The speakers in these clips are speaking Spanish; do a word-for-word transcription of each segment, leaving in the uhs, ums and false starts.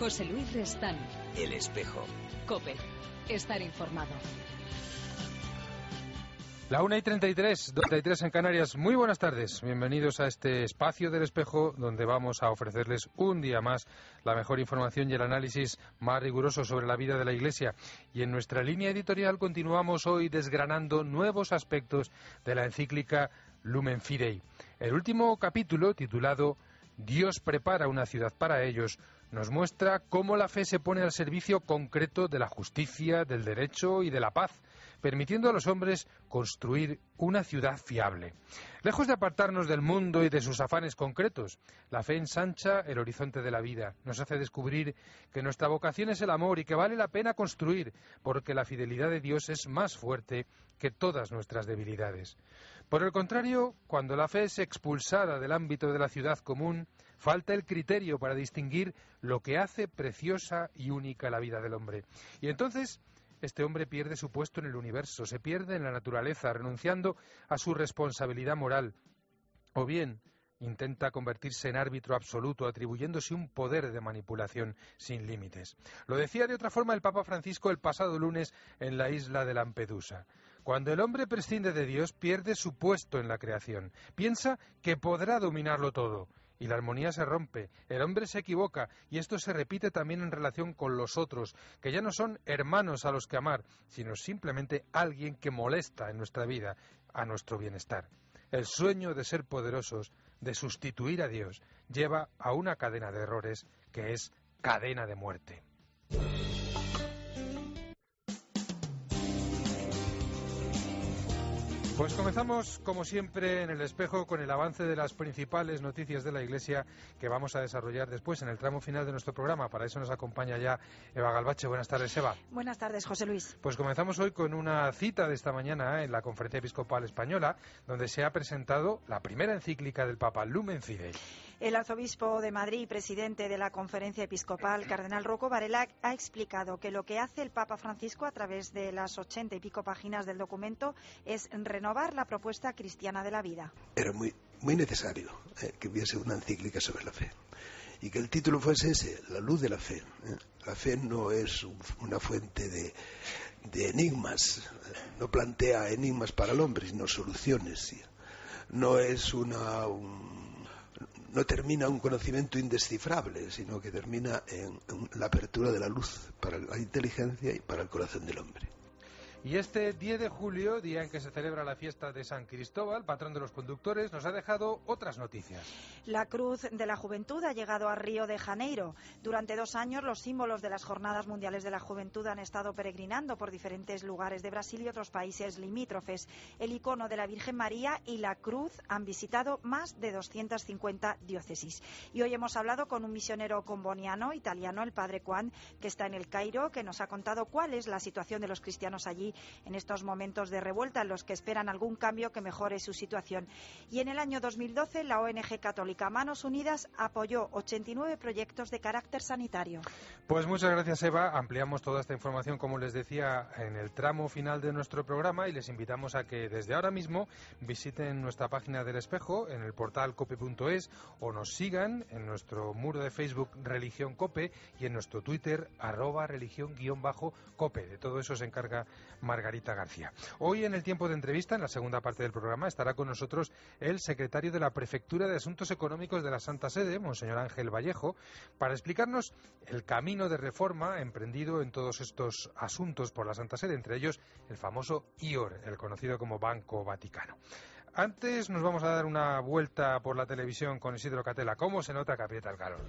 José Luis Restán. El Espejo. COPE. Estar informado. La una y treinta y tres, treinta y tres en Canarias. Muy buenas tardes. Bienvenidos a este espacio del Espejo, donde vamos a ofrecerles un día más la mejor información y el análisis más riguroso sobre la vida de la Iglesia. Y en nuestra línea editorial continuamos hoy desgranando nuevos aspectos de la encíclica Lumen Fidei. El último capítulo, titulado Dios prepara una ciudad para ellos, nos muestra cómo la fe se pone al servicio concreto de la justicia, del derecho y de la paz, permitiendo a los hombres construir una ciudad fiable. Lejos de apartarnos del mundo y de sus afanes concretos, la fe ensancha el horizonte de la vida, nos hace descubrir que nuestra vocación es el amor y que vale la pena construir, porque la fidelidad de Dios es más fuerte que todas nuestras debilidades. Por el contrario, cuando la fe es expulsada del ámbito de la ciudad común, falta el criterio para distinguir lo que hace preciosa y única la vida del hombre. Y entonces este hombre pierde su puesto en el universo, se pierde en la naturaleza, renunciando a su responsabilidad moral. O bien intenta convertirse en árbitro absoluto, atribuyéndose un poder de manipulación sin límites. Lo decía de otra forma el Papa Francisco el pasado lunes en la isla de Lampedusa. Cuando el hombre prescinde de Dios, pierde su puesto en la creación. Piensa que podrá dominarlo todo. Y la armonía se rompe, el hombre se equivoca, y esto se repite también en relación con los otros, que ya no son hermanos a los que amar, sino simplemente alguien que molesta en nuestra vida, a nuestro bienestar. El sueño de ser poderosos, de sustituir a Dios, lleva a una cadena de errores que es cadena de muerte. Pues comenzamos, como siempre, en el Espejo con el avance de las principales noticias de la Iglesia que vamos a desarrollar después en el tramo final de nuestro programa. Para eso nos acompaña ya Eva Galbache. Buenas tardes, Eva. Buenas tardes, José Luis. Pues comenzamos hoy con una cita de esta mañana en la Conferencia Episcopal Española, donde se ha presentado la primera encíclica del Papa, Lumen Fidei. El arzobispo de Madrid y presidente de la Conferencia Episcopal, Cardenal Rocco Varela, ha explicado que lo que hace el Papa Francisco a través de las ochenta y pico páginas del documento es renovar la propuesta cristiana de la vida. Era muy, muy necesario eh, que hubiese una encíclica sobre la fe y que el título fuese ese, la luz de la fe. ¿eh? La fe no es un, una fuente de, de enigmas, no plantea enigmas para el hombre, sino soluciones. No es una... Un, no termina un conocimiento indescifrable, sino que termina en, en la apertura de la luz para la inteligencia y para el corazón del hombre. Y este diez de julio, día en que se celebra la fiesta de San Cristóbal, patrón de los conductores, nos ha dejado otras noticias. La Cruz de la Juventud ha llegado a Río de Janeiro. Durante dos años, los símbolos de las Jornadas Mundiales de la Juventud han estado peregrinando por diferentes lugares de Brasil y otros países limítrofes. El icono de la Virgen María y la Cruz han visitado más de doscientas cincuenta diócesis. Y hoy hemos hablado con un misionero comboniano, italiano, el padre Juan, que está en el Cairo, que nos ha contado cuál es la situación de los cristianos allí en estos momentos de revuelta en los que esperan algún cambio que mejore su situación. Y en el año dos mil doce la O N G católica Manos Unidas apoyó ochenta y nueve proyectos de carácter sanitario. Pues muchas gracias, Eva. Ampliamos toda esta información, como les decía, en el tramo final de nuestro programa y les invitamos a que desde ahora mismo visiten nuestra página del Espejo en el portal cope punto es o nos sigan en nuestro muro de Facebook Religión Cope y en nuestro Twitter arroba religión guión bajo cope. De todo eso se encarga Margarita García. Hoy en el tiempo de entrevista, en la segunda parte del programa, estará con nosotros el secretario de la Prefectura de Asuntos Económicos de la Santa Sede, Monseñor Ángel Vallejo, para explicarnos el camino de reforma emprendido en todos estos asuntos por la Santa Sede, entre ellos el famoso I O R, el conocido como Banco Vaticano. Antes nos vamos a dar una vuelta por la televisión con Isidro Catela. ¿Cómo se nota que aprieta el calor?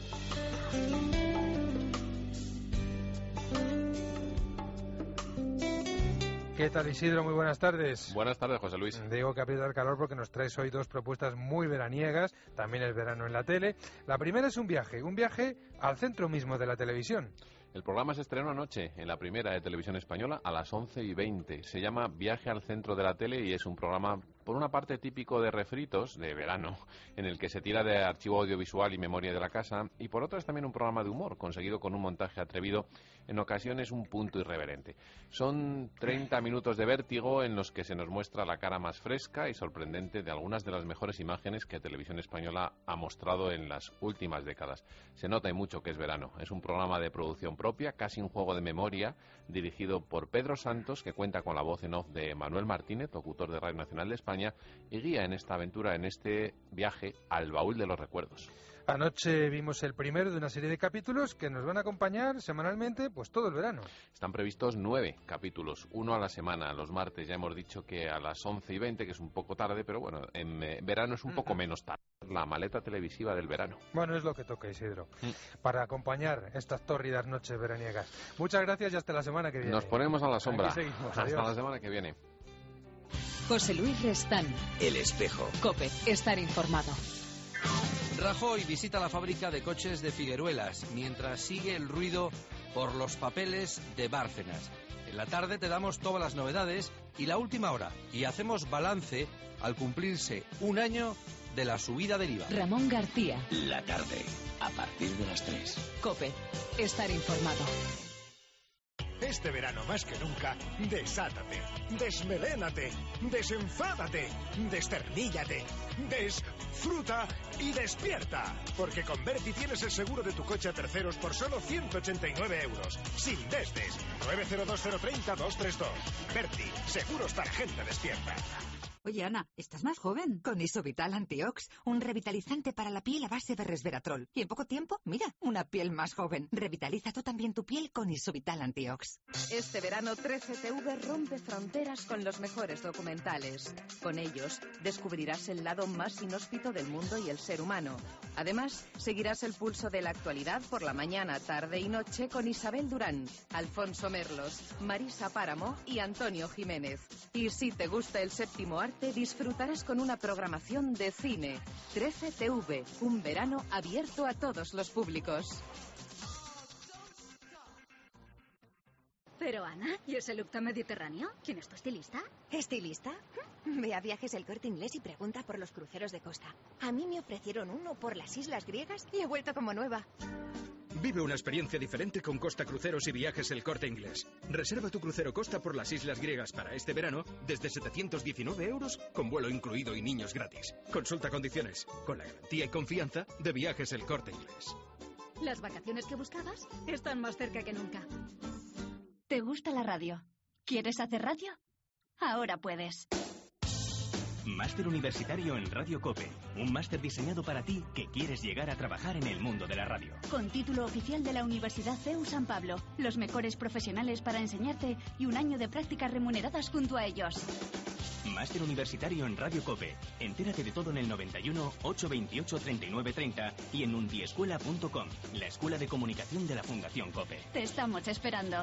¿Qué tal, Isidro? Muy buenas tardes. Buenas tardes, José Luis. Digo que aprieta el calor porque nos traes hoy dos propuestas muy veraniegas, también es verano en la tele. La primera es un viaje, un viaje al centro mismo de la televisión. El programa se estrenó anoche en la primera de Televisión Española a las once y veinte. Se llama Viaje al centro de la tele y es un programa por una parte típico de refritos, de verano, en el que se tira de archivo audiovisual y memoria de la casa, y por otra es también un programa de humor, conseguido con un montaje atrevido, en ocasiones un punto irreverente. Son treinta minutos de vértigo en los que se nos muestra la cara más fresca y sorprendente de algunas de las mejores imágenes que Televisión Española ha mostrado en las últimas décadas. Se nota y mucho que es verano. Es un programa de producción propia, casi un juego de memoria, dirigido por Pedro Santos, que cuenta con la voz en off de Manuel Martínez, locutor de Radio Nacional de España, y guía en esta aventura, en este viaje al baúl de los recuerdos. Anoche vimos el primero de una serie de capítulos que nos van a acompañar semanalmente pues todo el verano. Están previstos nueve capítulos, uno a la semana, los martes. Ya hemos dicho que a las once y veinte, que es un poco tarde, pero bueno, en eh, verano es un poco menos tarde. La maleta televisiva del verano. Bueno, es lo que toca, Isidro, mm. para acompañar estas tórridas noches veraniegas. Muchas gracias y hasta la semana que viene. Nos ponemos a la sombra. Seguimos, hasta la semana que viene. José Luis Restán. El Espejo. COPE. Estar informado. Rajoy visita la fábrica de coches de Figueruelas mientras sigue el ruido por los papeles de Bárcenas. En la tarde te damos todas las novedades y la última hora y hacemos balance al cumplirse un año de la subida del I V A. Ramón García. La tarde, a partir de las tres. COPE. Estar informado. Este verano más que nunca, desátate, desmelénate, desenfádate, desterníllate, desfruta y despierta. Porque con Berti tienes el seguro de tu coche a terceros por solo ciento ochenta y nueve euros. Sin desdes. nueve cero dos cero tres cero dos tres dos. Berti, seguros para gente despierta. Oye, Ana, ¿estás más joven? Con Isovital Antiox, un revitalizante para la piel a base de resveratrol. Y en poco tiempo, mira, una piel más joven. Revitaliza tú también tu piel con Isovital Antiox. Este verano trece T V rompe fronteras con los mejores documentales. Con ellos descubrirás el lado más inhóspito del mundo y el ser humano. Además, seguirás el pulso de la actualidad por la mañana, tarde y noche con Isabel Durán, Alfonso Merlos, Marisa Páramo y Antonio Jiménez. Y si te gusta el séptimo arte, disfrutarás con una programación de cine. trece T V, un verano abierto a todos los públicos. Pero Ana, ¿y ese look tan mediterráneo? ¿Quién es tu estilista? ¿Estilista? Ve a Viajes El Corte Inglés y pregunta por los cruceros de costa. A mí me ofrecieron uno por las islas griegas y he vuelto como nueva. Vive una experiencia diferente con Costa Cruceros y Viajes El Corte Inglés. Reserva tu crucero Costa por las islas griegas para este verano desde setecientos diecinueve euros con vuelo incluido y niños gratis. Consulta condiciones con la garantía y confianza de Viajes El Corte Inglés. Las vacaciones que buscabas están más cerca que nunca. ¿Te gusta la radio? ¿Quieres hacer radio? Ahora puedes. Máster Universitario en Radio COPE. Un máster diseñado para ti que quieres llegar a trabajar en el mundo de la radio. Con título oficial de la Universidad C E U San Pablo. Los mejores profesionales para enseñarte y un año de prácticas remuneradas junto a ellos. Máster Universitario en Radio COPE. Entérate de todo en el noventa y uno, ochocientos veintiocho, treinta y nueve treinta y en undiescuela punto com, la escuela de comunicación de la Fundación COPE. Te estamos esperando.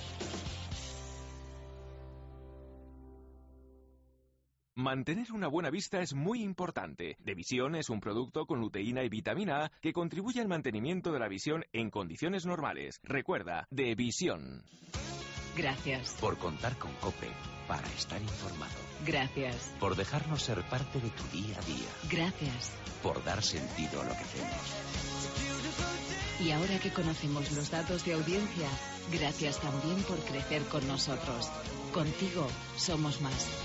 Mantener una buena vista es muy importante. Devisión es un producto con luteína y vitamina A que contribuye al mantenimiento de la visión en condiciones normales. Recuerda, Devisión. Gracias. Por contar con COPE para estar informado. Gracias. Por dejarnos ser parte de tu día a día. Gracias. Por dar sentido a lo que hacemos. Y ahora que conocemos los datos de audiencia, gracias también por crecer con nosotros. Contigo somos más.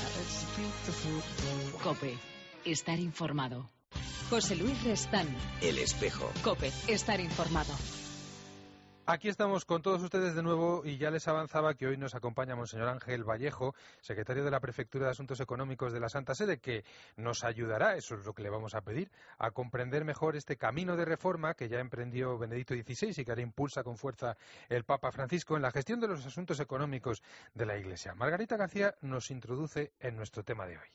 COPE. Estar informado. José Luis Restán. El Espejo. COPE. Estar informado. Aquí estamos con todos ustedes de nuevo y ya les avanzaba que hoy nos acompaña Monseñor Ángel Vallejo, secretario de la Prefectura de Asuntos Económicos de la Santa Sede, que nos ayudará, eso es lo que le vamos a pedir, a comprender mejor este camino de reforma que ya emprendió Benedicto dieciséis y que ahora impulsa con fuerza el Papa Francisco en la gestión de los asuntos económicos de la Iglesia. Margarita García nos introduce en nuestro tema de hoy.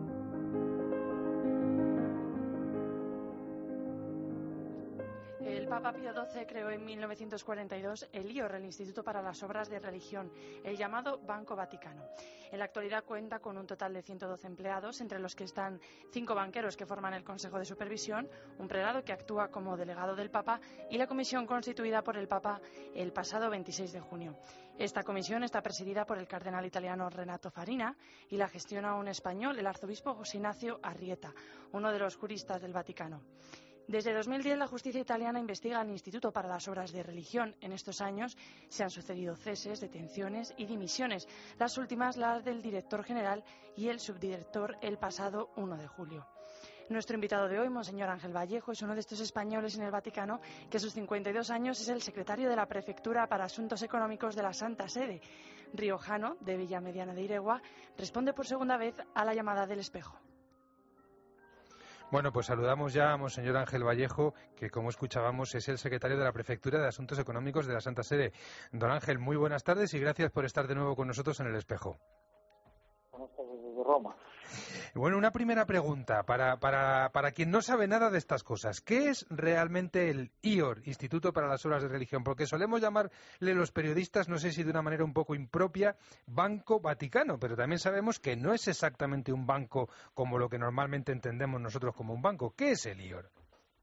El Papa Pío doce creó en mil novecientos cuarenta y dos el I O R, el Instituto para las Obras de Religión, el llamado Banco Vaticano. En la actualidad cuenta con un total de ciento doce empleados, entre los que están cinco banqueros que forman el Consejo de Supervisión, un prelado que actúa como delegado del Papa y la comisión constituida por el Papa el pasado veintiséis de junio. Esta comisión está presidida por el cardenal italiano Renato Farina y la gestiona un español, el arzobispo José Ignacio Arrieta, uno de los juristas del Vaticano. Desde dos mil diez la justicia italiana investiga al Instituto para las Obras de Religión. En estos años se han sucedido ceses, detenciones y dimisiones, las últimas las del director general y el subdirector el pasado uno de julio. Nuestro invitado de hoy, Monseñor Ángel Vallejo, es uno de estos españoles en el Vaticano que a sus cincuenta y dos años es el secretario de la Prefectura para Asuntos Económicos de la Santa Sede. Riojano, de Villamediana de Iregua, responde por segunda vez a la llamada del espejo. Bueno, pues saludamos ya a Monseñor Ángel Vallejo, que como escuchábamos es el secretario de la Prefectura de Asuntos Económicos de la Santa Sede. Don Ángel, muy buenas tardes y gracias por estar de nuevo con nosotros en El Espejo. Buenas tardes desde Roma. Bueno, una primera pregunta para, para, para quien no sabe nada de estas cosas. ¿Qué es realmente el I O R, Instituto para las Obras de Religión? Porque solemos llamarle los periodistas, no sé si de una manera un poco impropia, Banco Vaticano, pero también sabemos que no es exactamente un banco como lo que normalmente entendemos nosotros como un banco. ¿Qué es el I O R?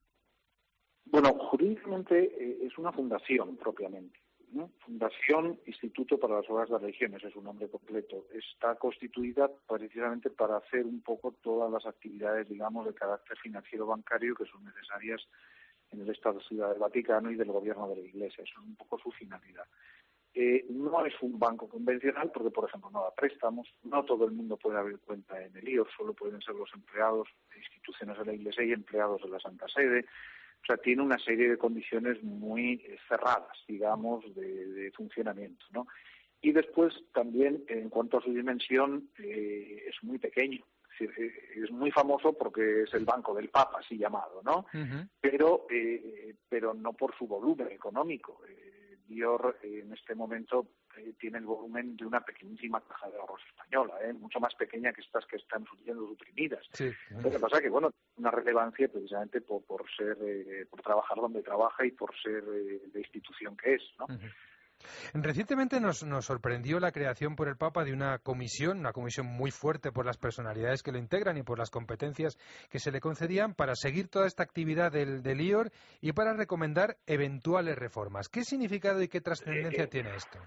Bueno, jurídicamente eh, es una fundación propiamente, ¿no? Fundación Instituto para las Obras de Religiones es su nombre completo. Está constituida precisamente para hacer un poco todas las actividades, digamos, de carácter financiero bancario que son necesarias en el Estado Ciudad del Vaticano y del Gobierno de la Iglesia. Eso es un poco su finalidad. Eh, no es un banco convencional porque, por ejemplo, no da préstamos. No todo el mundo puede abrir cuenta en el I O R, solo pueden ser los empleados de instituciones de la Iglesia y empleados de la Santa Sede. O sea, tiene una serie de condiciones muy cerradas, digamos, de, de funcionamiento, ¿no? Y después también, en cuanto a su dimensión, eh, es muy pequeño. Es decir, es muy famoso porque es el banco del Papa, así llamado, ¿no? Uh-huh. Pero, eh, pero no por su volumen económico. Eh, I O R eh, en este momento eh, tiene el volumen de una pequeñísima caja de ahorros española, ¿eh? Mucho más pequeña que estas que están siendo suprimidas. Sí. Lo que pasa es que, bueno, una relevancia precisamente por, por ser, eh, por trabajar donde trabaja y por ser eh, de institución que es, ¿no? Uh-huh. Recientemente nos, nos sorprendió la creación por el Papa de una comisión, una comisión muy fuerte por las personalidades que lo integran y por las competencias que se le concedían para seguir toda esta actividad del, del I O R y para recomendar eventuales reformas. ¿Qué significado y qué trascendencia eh, eh, tiene esto?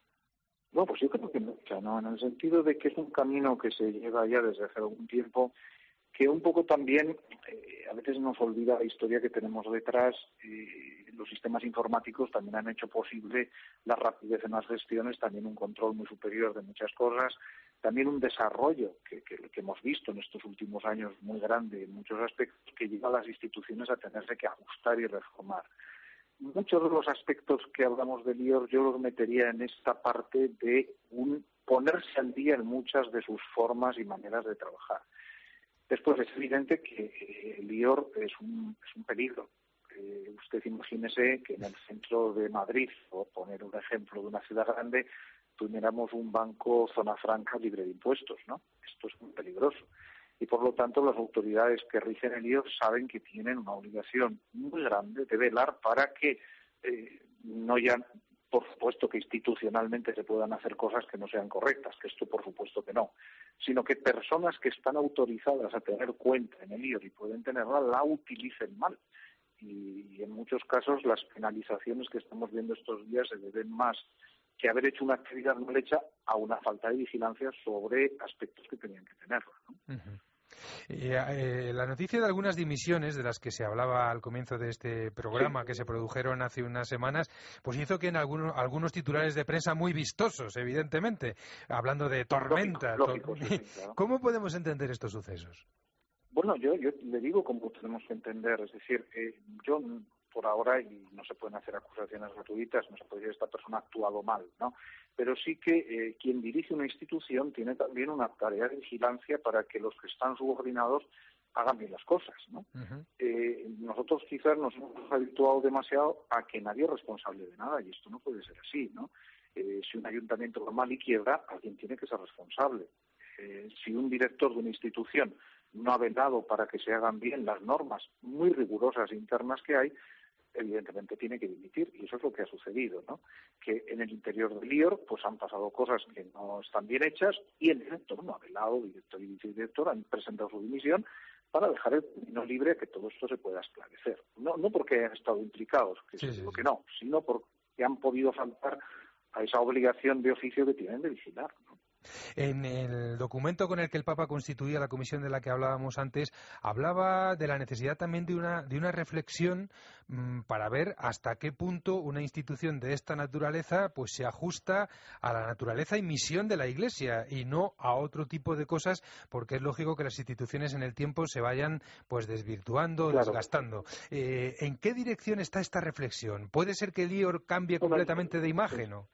Bueno, pues yo creo que mucha, ¿no? En el sentido de que es un camino que se lleva ya desde hace algún tiempo, que un poco también eh, a veces nos olvida la historia que tenemos detrás. Eh, los sistemas informáticos también han hecho posible la rapidez en las gestiones, también un control muy superior de muchas cosas, también un desarrollo que, que, que hemos visto en estos últimos años muy grande en muchos aspectos, que lleva a las instituciones a tenerse que ajustar y reformar. Muchos de los aspectos que hablamos del I O R yo los metería en esta parte de un ponerse al día en muchas de sus formas y maneras de trabajar. Después es evidente que el I O R es un, es un peligro. Eh, usted imagínese que en el centro de Madrid, por poner un ejemplo de una ciudad grande, tuviéramos un banco zona franca libre de impuestos, ¿no? Esto es muy peligroso. Y por lo tanto las autoridades que rigen el I O R saben que tienen una obligación muy grande de velar para que eh, no ya, por supuesto que institucionalmente se puedan hacer cosas que no sean correctas, que esto por supuesto que no, sino que personas que están autorizadas a tener cuenta en el I O R y pueden tenerla, la utilicen mal. Y, y en muchos casos las penalizaciones que estamos viendo estos días se deben más que haber hecho una actividad mal hecha a una falta de vigilancia sobre aspectos que tenían que tenerla, ¿no? Uh-huh. Eh, eh, la noticia de algunas dimisiones de las que se hablaba al comienzo de este programa, sí, que se produjeron hace unas semanas, pues hizo que en algunos, algunos titulares de prensa muy vistosos, evidentemente, hablando de tormenta. Lógico, lógico, sí, claro. ¿Cómo podemos entender estos sucesos? Bueno, yo, yo le digo cómo tenemos que entender, es decir, eh, yo por ahora, y no se pueden hacer acusaciones gratuitas, no se puede decir esta persona ha actuado mal, ¿no? Pero sí que eh, quien dirige una institución tiene también una tarea de vigilancia para que los que están subordinados hagan bien las cosas, ¿no? Uh-huh. Eh, nosotros quizás nos hemos habituado demasiado a que nadie es responsable de nada, y esto no puede ser así, ¿no? Eh, si un ayuntamiento va mal y quiebra, alguien tiene que ser responsable. Eh, si un director de una institución no ha velado para que se hagan bien las normas muy rigurosas internas que hay, evidentemente tiene que dimitir, y eso es lo que ha sucedido, ¿no? Que en el interior del I O R pues han pasado cosas que no están bien hechas, y el director no ha velado, director y vicedirector han presentado su dimisión para dejar el camino libre a que todo esto se pueda esclarecer. No, no porque hayan estado implicados, que sí, seguro sí, que sí. no, sino porque han podido faltar a esa obligación de oficio que tienen de vigilar, ¿no? En el documento con el que el Papa constituía la comisión de la que hablábamos antes, hablaba de la necesidad también de una, de una reflexión mmm, para ver hasta qué punto una institución de esta naturaleza pues se ajusta a la naturaleza y misión de la Iglesia y no a otro tipo de cosas, porque es lógico que las instituciones en el tiempo se vayan pues desvirtuando, Claro. desgastando. Eh, ¿En qué dirección está esta reflexión? ¿Puede ser que el I O R cambie completamente de imagen o...?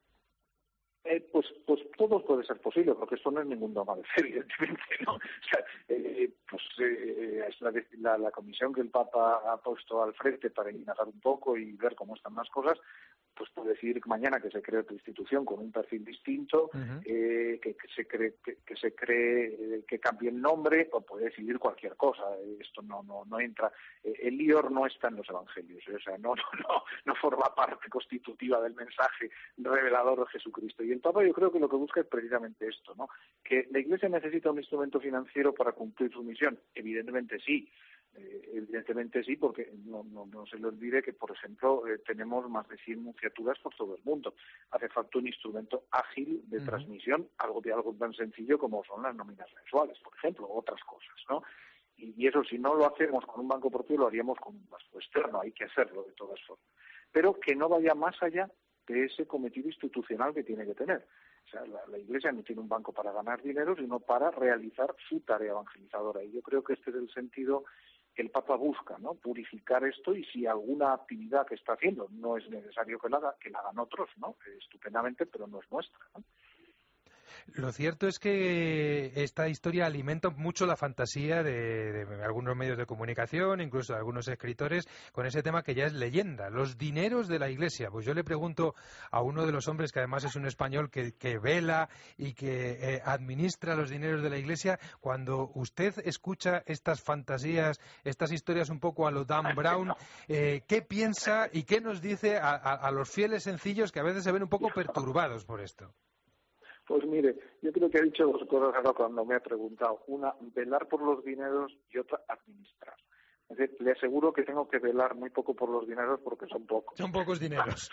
Eh, pues, pues todo puede ser posible, porque esto no es ningún dogma de fe, evidentemente, ¿no? O sea, eh, pues eh, es la, la, la comisión que el Papa ha puesto al frente para indagar un poco y ver cómo están las cosas, pues puede decidir mañana que se cree otra institución con un perfil distinto, uh-huh. eh, que, que se cree que, que se cree eh, que cambie el nombre, o puede decidir cualquier cosa. Esto no no no entra. Eh, el I O R no está en los evangelios, ¿eh? O sea, no, no no no forma parte constitutiva del mensaje revelador de Jesucristo. Y el Papa yo creo que lo que busca es precisamente esto, ¿no? Que la Iglesia necesita un instrumento financiero para cumplir su misión. Evidentemente sí. Eh, evidentemente sí, porque no, no, no se le olvide que, por ejemplo, eh, tenemos más de cien nunciaturas por todo el mundo. Hace falta un instrumento ágil de uh-huh. transmisión, algo de algo tan sencillo como son las nóminas mensuales, por ejemplo, otras cosas, ¿no? Y, y eso, si no lo hacemos con un banco propio, lo haríamos con un banco externo, hay que hacerlo de todas formas. Pero que no vaya más allá de ese cometido institucional que tiene que tener. O sea, la, la Iglesia no tiene un banco para ganar dinero, sino para realizar su tarea evangelizadora. Y yo creo que este es el sentido que el Papa busca, ¿no? Purificar esto, y si alguna actividad que está haciendo no es necesario que la haga, que la hagan otros, ¿no? Estupendamente, pero no es nuestra, ¿no? Lo cierto es que esta historia alimenta mucho la fantasía de, de algunos medios de comunicación, incluso de algunos escritores, con ese tema que ya es leyenda, los dineros de la Iglesia. Pues yo le pregunto a uno de los hombres, que además es un español que, que vela y que eh, administra los dineros de la Iglesia, cuando usted escucha estas fantasías, estas historias un poco a lo Dan Brown, eh, ¿qué piensa y qué nos dice a, a, a los fieles sencillos que a veces se ven un poco perturbados por esto? Pues mire, yo creo que ha dicho dos cosas ahora cuando me ha preguntado. Una, velar por los dineros, y otra, administrar. Es decir, le aseguro que tengo que velar muy poco por los dineros porque son pocos. Son pocos dineros.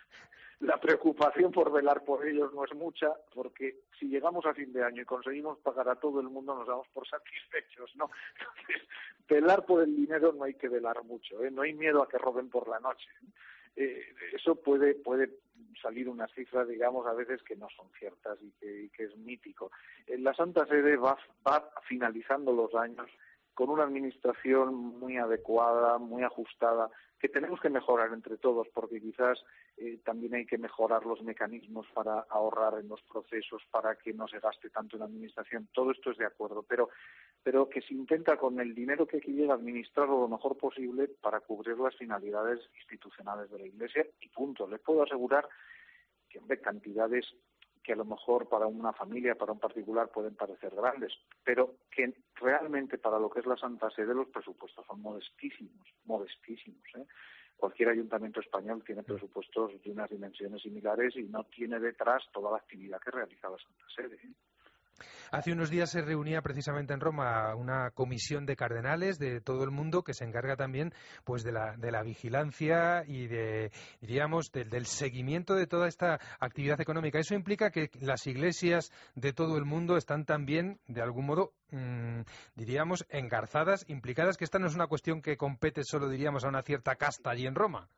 La preocupación por velar por ellos no es mucha, porque si llegamos a fin de año y conseguimos pagar a todo el mundo, nos damos por satisfechos, ¿no? Entonces, velar por el dinero no hay que velar mucho, ¿eh? No hay miedo a que roben por la noche. Eh, eso puede puede salir unas cifras, digamos, a veces que no son ciertas y que, y que es mítico. Eh, la Santa Sede va, va finalizando los años con una administración muy adecuada, muy ajustada, que tenemos que mejorar entre todos, porque quizás eh, también hay que mejorar los mecanismos para ahorrar en los procesos, para que no se gaste tanto en la administración. Todo esto es de acuerdo, pero pero que se intenta con el dinero que aquí llega a administrarlo lo mejor posible para cubrir las finalidades institucionales de la Iglesia, y punto. Les puedo asegurar que, hombre, cantidades que a lo mejor para una familia, para un particular, pueden parecer grandes, pero que realmente para lo que es la Santa Sede los presupuestos son modestísimos, modestísimos, ¿eh? Cualquier ayuntamiento español tiene presupuestos de unas dimensiones similares y no tiene detrás toda la actividad que realiza la Santa Sede, ¿eh? Hace unos días se reunía precisamente en Roma una comisión de cardenales de todo el mundo que se encarga también pues de la, de la vigilancia y de, diríamos, de, del seguimiento de toda esta actividad económica. Eso implica que las iglesias de todo el mundo están también, de algún modo, mmm, diríamos, engarzadas, implicadas, que esta no es una cuestión que compete solo, diríamos, a una cierta casta allí en Roma.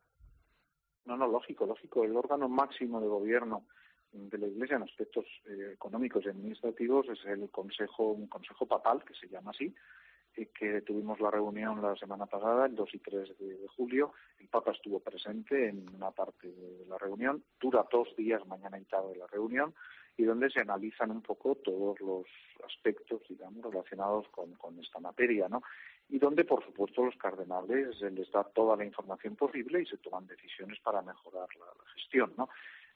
No, no, lógico, lógico. El órgano máximo de gobierno de la Iglesia en aspectos eh, económicos y administrativos es el Consejo, un Consejo Papal, que se llama así, eh, que tuvimos la reunión la semana pasada, el dos y tres de, de julio. El Papa estuvo presente en una parte de la reunión, dura dos días, mañana y tarde, la reunión, y donde se analizan un poco todos los aspectos, digamos, relacionados con, con esta materia, ¿no? Y donde, por supuesto, los cardenales eh, les da toda la información posible y se toman decisiones para mejorar la, la gestión, ¿no?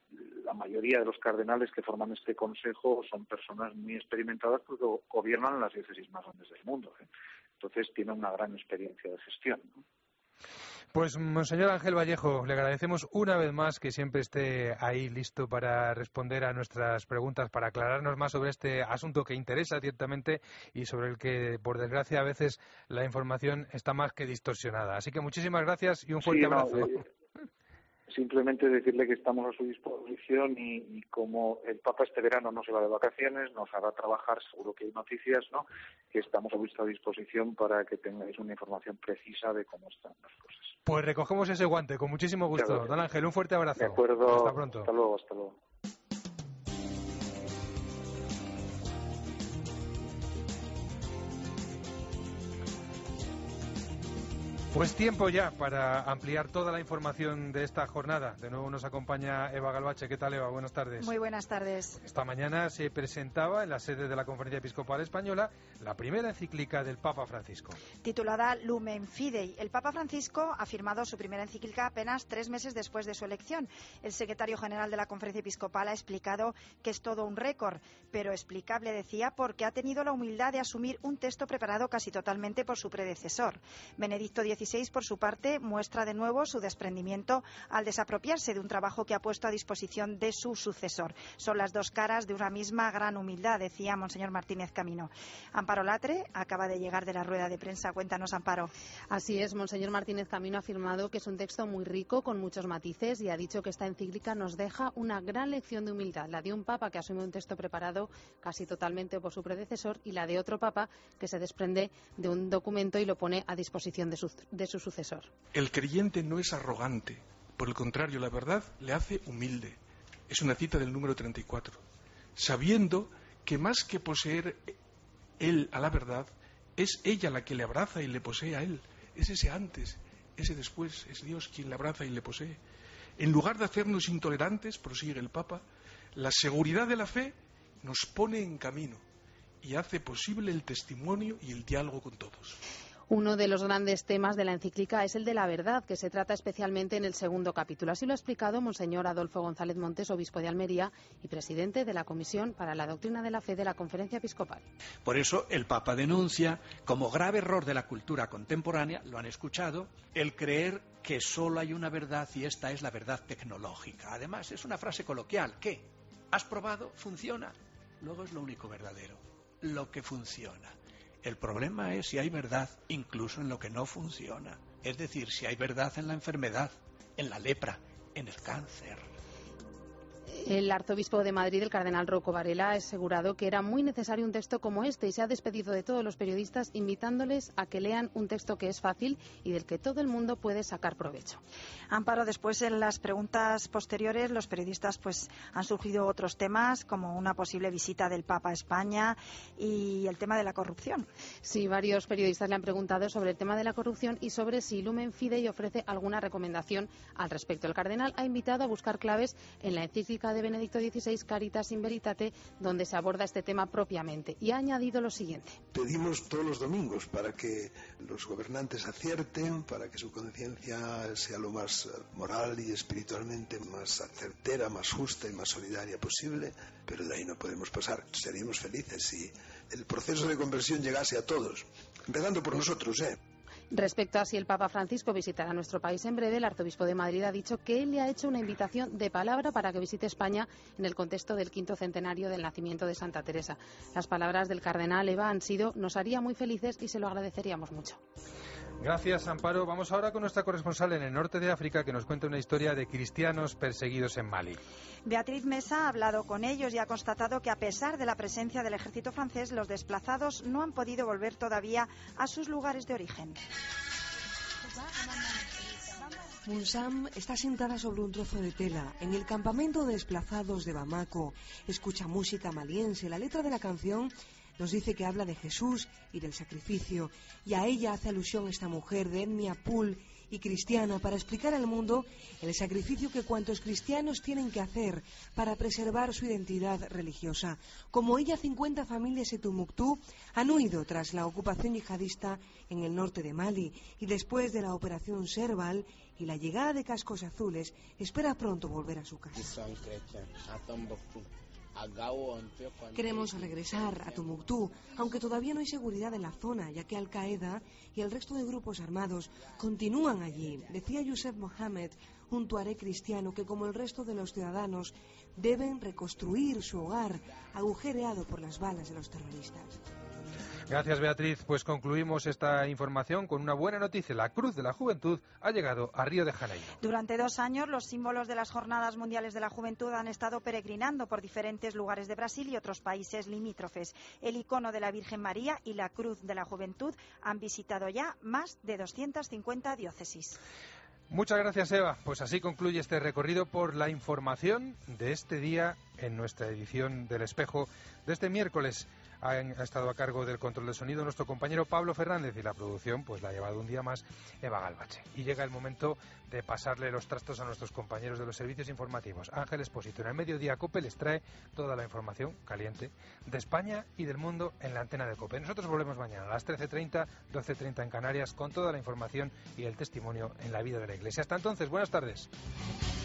La mayoría de los cardenales que forman este consejo son personas muy experimentadas porque gobiernan las diócesis más grandes del mundo, ¿eh? Entonces tienen una gran experiencia de gestión, ¿no? Pues, Monseñor Ángel Vallejo, le agradecemos una vez más que siempre esté ahí listo para responder a nuestras preguntas, para aclararnos más sobre este asunto que interesa ciertamente y sobre el que, por desgracia, a veces la información está más que distorsionada. Así que muchísimas gracias y un fuerte sí, no, abrazo. Eh... Simplemente decirle que estamos a su disposición y, y como el Papa este verano no se va de vacaciones, nos hará trabajar, seguro que hay noticias, ¿no? Que estamos a vuestra disposición para que tengáis una información precisa de cómo están las cosas. Pues recogemos ese guante, con muchísimo gusto. Claro. Don Ángel, un fuerte abrazo. De acuerdo. Hasta pronto. Hasta luego, hasta luego. Pues tiempo ya para ampliar toda la información de esta jornada. De nuevo nos acompaña Eva Galvache. ¿Qué tal, Eva? Buenas tardes. Muy buenas tardes. Esta mañana se presentaba en la sede de la Conferencia Episcopal Española la primera encíclica del Papa Francisco. Titulada Lumen Fidei. El Papa Francisco ha firmado su primera encíclica apenas tres meses después de su elección. El secretario general de la Conferencia Episcopal ha explicado que es todo un récord, pero explicable, decía, porque ha tenido la humildad de asumir un texto preparado casi totalmente por su predecesor. Benedicto dieciséis, por su parte, muestra de nuevo su desprendimiento al desapropiarse de un trabajo que ha puesto a disposición de su sucesor. Son las dos caras de una misma gran humildad, decía Monseñor Martínez Camino. Amparo Latre acaba de llegar de la rueda de prensa. Cuéntanos, Amparo. Así es, Monseñor Martínez Camino ha afirmado que es un texto muy rico, con muchos matices, y ha dicho que esta encíclica nos deja una gran lección de humildad, la de un papa que asume un texto preparado casi totalmente por su predecesor y la de otro papa que se desprende de un documento y lo pone a disposición de su de su sucesor. El creyente no es arrogante, por el contrario, la verdad le hace humilde. Es una cita del número treinta y cuatro. Sabiendo que más que poseer él a la verdad, es ella la que le abraza y le posee a él. Es ese antes, ese después, es Dios quien le abraza y le posee. En lugar de hacernos intolerantes, prosigue el Papa, la seguridad de la fe nos pone en camino y hace posible el testimonio y el diálogo con todos. Uno de los grandes temas de la encíclica es el de la verdad, que se trata especialmente en el segundo capítulo. Así lo ha explicado Monseñor Adolfo González Montes, obispo de Almería y presidente de la Comisión para la Doctrina de la Fe de la Conferencia Episcopal. Por eso el Papa denuncia como grave error de la cultura contemporánea, lo han escuchado, el creer que solo hay una verdad y esta es la verdad tecnológica. Además, es una frase coloquial. ¿Qué? ¿Has probado? ¿Funciona? Luego es lo único verdadero, lo que funciona. El problema es si hay verdad incluso en lo que no funciona. Es decir, si hay verdad en la enfermedad, en la lepra, en el cáncer. El arzobispo de Madrid, el cardenal Rocco Varela, ha asegurado que era muy necesario un texto como este y se ha despedido de todos los periodistas invitándoles a que lean un texto que es fácil y del que todo el mundo puede sacar provecho. Amparo, después en las preguntas posteriores los periodistas pues han surgido otros temas como una posible visita del Papa a España y el tema de la corrupción. Sí, varios periodistas le han preguntado sobre el tema de la corrupción y sobre si Lumen Fidei ofrece alguna recomendación al respecto. El cardenal ha invitado a buscar claves en la encíclica de Benedicto dieciséis, Caritas in Veritate, donde se aborda este tema propiamente, y ha añadido lo siguiente. Pedimos todos los domingos para que los gobernantes acierten, para que su conciencia sea lo más moral y espiritualmente más certera, más justa y más solidaria posible, pero de ahí no podemos pasar. Seríamos felices si el proceso de conversión llegase a todos, empezando por nosotros, ¿eh? Respecto a si el Papa Francisco visitará nuestro país en breve, el arzobispo de Madrid ha dicho que él le ha hecho una invitación de palabra para que visite España en el contexto del quinto centenario del nacimiento de Santa Teresa. Las palabras del cardenal Eva han sido: nos haría muy felices y se lo agradeceríamos mucho. Gracias, Amparo. Vamos ahora con nuestra corresponsal en el norte de África, que nos cuenta una historia de cristianos perseguidos en Mali. Beatriz Mesa ha hablado con ellos y ha constatado que a pesar de la presencia del ejército francés, los desplazados no han podido volver todavía a sus lugares de origen. Munsam está sentada sobre un trozo de tela en el campamento de desplazados de Bamako. Escucha música maliense. La letra de la canción nos dice que habla de Jesús y del sacrificio, y a ella hace alusión esta mujer de etnia Pul y cristiana para explicar al mundo el sacrificio que cuantos cristianos tienen que hacer para preservar su identidad religiosa. Como ella, cincuenta familias de Tumbuktu han huido tras la ocupación yihadista en el norte de Mali, y después de la operación Serval y la llegada de cascos azules, espera pronto volver a su casa. Queremos regresar a Tombuctú, aunque todavía no hay seguridad en la zona, ya que Al-Qaeda y el resto de grupos armados continúan allí, decía Youssef Mohammed, un tuareg cristiano que, como el resto de los ciudadanos, deben reconstruir su hogar agujereado por las balas de los terroristas. Gracias, Beatriz. Pues concluimos esta información con una buena noticia. La Cruz de la Juventud ha llegado a Río de Janeiro. Durante dos años, los símbolos de las Jornadas Mundiales de la Juventud han estado peregrinando por diferentes lugares de Brasil y otros países limítrofes. El icono de la Virgen María y la Cruz de la Juventud han visitado ya más de doscientas cincuenta diócesis. Muchas gracias, Eva. Pues así concluye este recorrido por la información de este día en nuestra edición del Espejo de este miércoles. Ha estado a cargo del control de sonido nuestro compañero Pablo Fernández y la producción pues la ha llevado un día más Eva Galvache. Y llega el momento de pasarle los trastos a nuestros compañeros de los servicios informativos. Ángel Expósito en el mediodía COPE les trae toda la información caliente de España y del mundo en la antena de COPE. Nosotros volvemos mañana a las trece treinta, doce treinta en Canarias con toda la información y el testimonio en la vida de la Iglesia. Hasta entonces, buenas tardes.